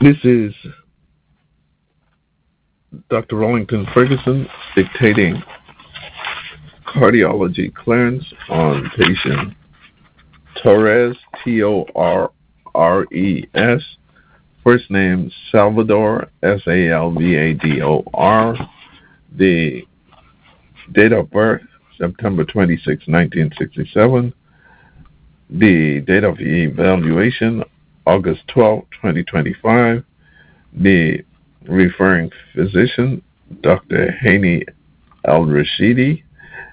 This is Dr. Rollington Ferguson dictating cardiology clearance on patient Torres, Torres, first name Salvador, Salvador. The date of birth, September 26, 1967. The date of evaluation, August 12, 2025. The referring physician, Dr. Hani Al-Rashidi,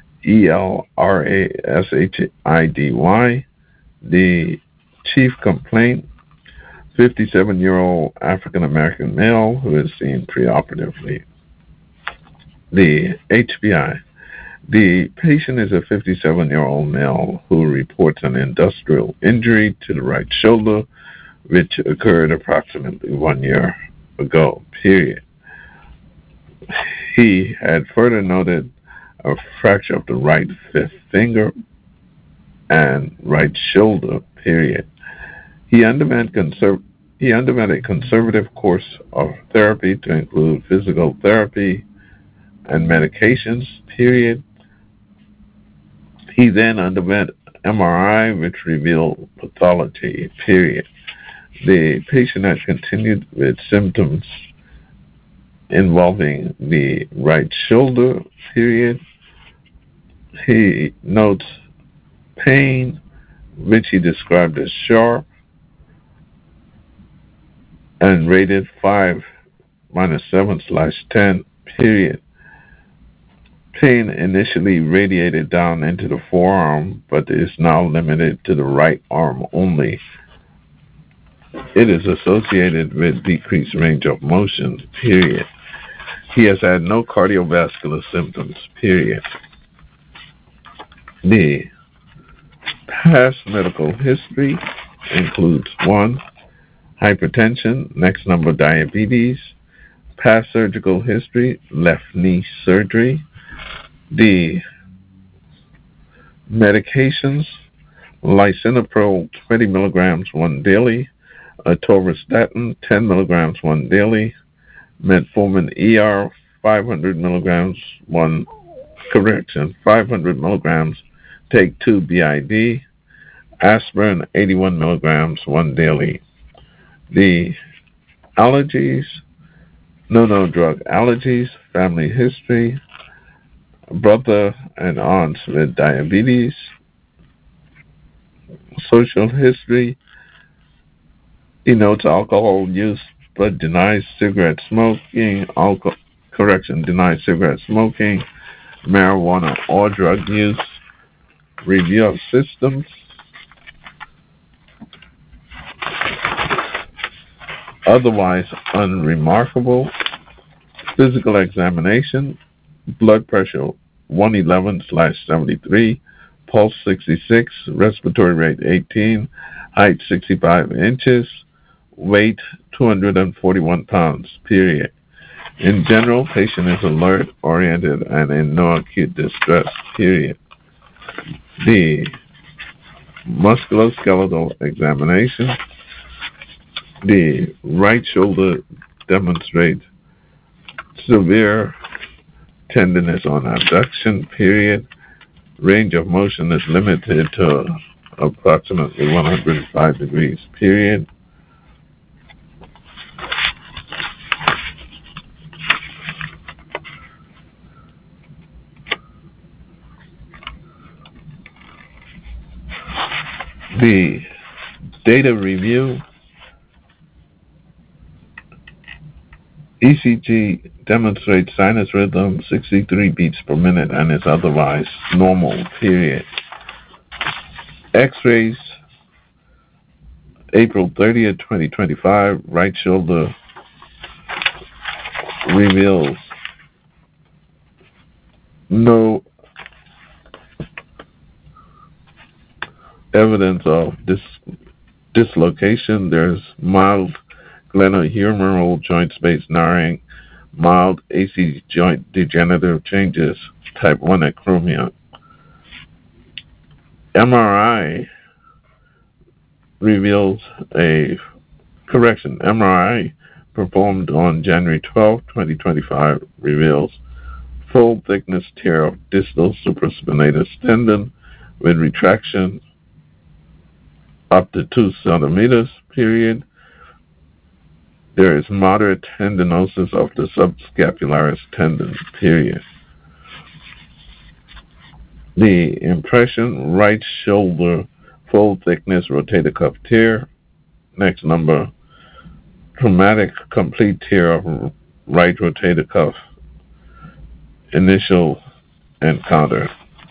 Elrashidy. The chief complaint, 57-year-old African American male who is seen preoperatively. The HBI. The patient is a 57-year-old male who reports an industrial injury to the right shoulder, which occurred approximately 1 year ago, period. He had further noted a fracture of the right fifth finger and right shoulder, period. He underwent a conservative course of therapy to include physical therapy and medications, period. He then underwent MRI, which revealed pathology, period. The patient had continued with symptoms involving the right shoulder, period. He notes pain, which he described as sharp, and rated 5-7/10, period. Pain initially radiated down into the forearm, but is now limited to the right arm only. It is associated with decreased range of motion, period. He has had no cardiovascular symptoms, period. The past medical history includes 1. Hypertension, next number diabetes, past surgical history, left knee surgery. The medications, lisinopril 20 milligrams one daily, atorvastatin 10 milligrams one daily, metformin ER 500 milligrams 500 milligrams take 2 BID, aspirin 81 milligrams one daily. The allergies, no drug allergies, family history, brother and aunts with diabetes, social history, denotes alcohol use but denies cigarette smoking, denies cigarette smoking, marijuana or drug use, review of systems, otherwise unremarkable, physical examination, blood pressure 111/73, pulse 66, respiratory rate 18, height 65 inches, weight 241 pounds, period. In general, patient is alert, oriented, and in no acute distress, period. The musculoskeletal examination, the right shoulder demonstrates severe tenderness on abduction, period. Range of motion is limited to approximately 105 degrees, period. The data review, ECG demonstrates sinus rhythm 63 beats per minute and is otherwise normal, period. X-rays, April 30th, 2025, right shoulder reveals no evidence of dislocation. There's mild glenohumeral joint space narrowing, mild AC joint degenerative changes, type 1 acromia. MRI reveals MRI performed on January 12, 2025, reveals full thickness tear of distal supraspinatus tendon with retraction up to 2 centimeters, period. There is moderate tendinosis of the subscapularis tendon, period. The impression, right shoulder, full thickness rotator cuff tear. Next number, traumatic complete tear of right rotator cuff, initial encounter.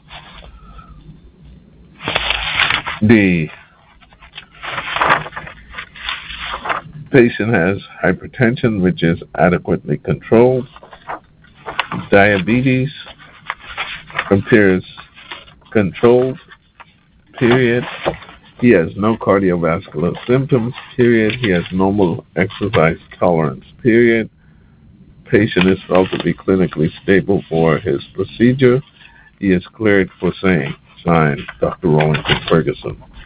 The patient has hypertension, which is adequately controlled. Diabetes appears controlled, period. He has no cardiovascular symptoms, period. He has normal exercise tolerance, period. Patient is felt to be clinically stable for his procedure. He is cleared for same. Signed, Dr. Rollington Ferguson.